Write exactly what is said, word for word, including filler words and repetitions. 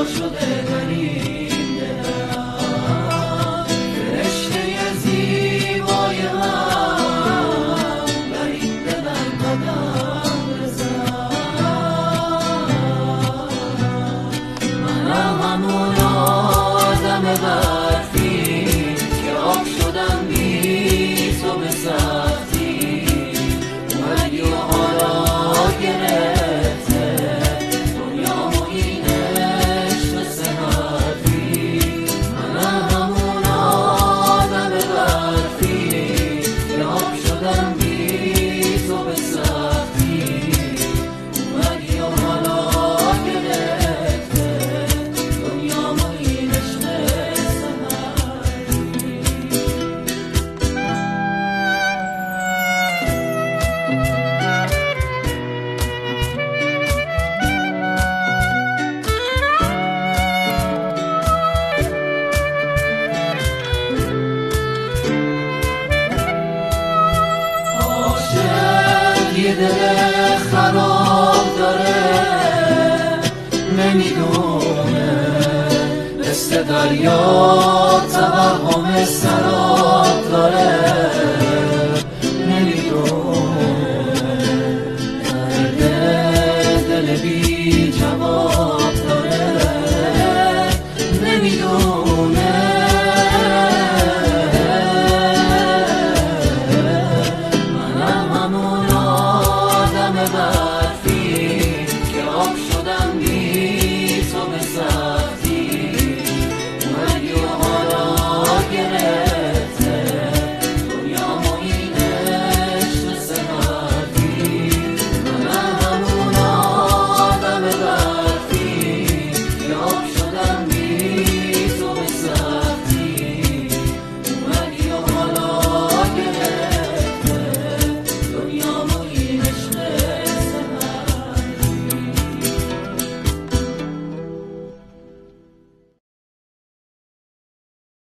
شده در این دلم، فرشته زیبای هم در این دلم قدم بزن. منم همون آدم بدبختی که آب شدم بی تو به سختی، اومدی و حالا گرفته دنیامو این عشق سحری. منم همون آدم بدبختی که آب شدم بی تو به سختی، اومدی و حالا گرفته دنیامو این عشق یه دل خراب داره نمیدونه، مثل دریا توهم سراب داره.